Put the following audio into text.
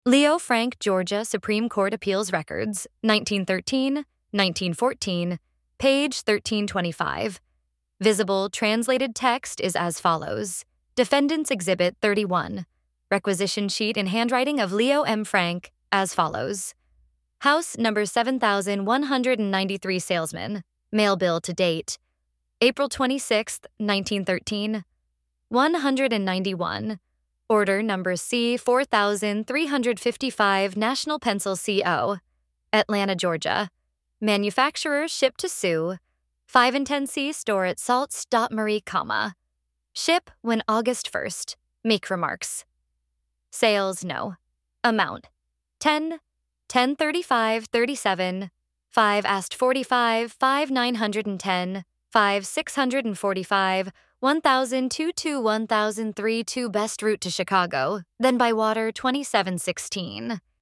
Leo Frank, Georgia Supreme Court Appeals Records, 1913, 1914, page 1325. Visible translated text is as follows. Defendant's Exhibit 31. Requisition sheet in handwriting of Leo M. Frank as follows. House number 7193 Salesman. Mail bill to date. April 26, 1913. 191. Order number C4355 National Pencil CO. Atlanta, Georgia. Manufacturer shipped to Sioux. 5 and 10C store at Salts. Marie, Ship when August 1st. Make remarks. Sales no. Amount 10, 1035 37, 5 asked 45, 5 910, 5 645, 1022 1003 2 best route to Chicago, then by water 2716.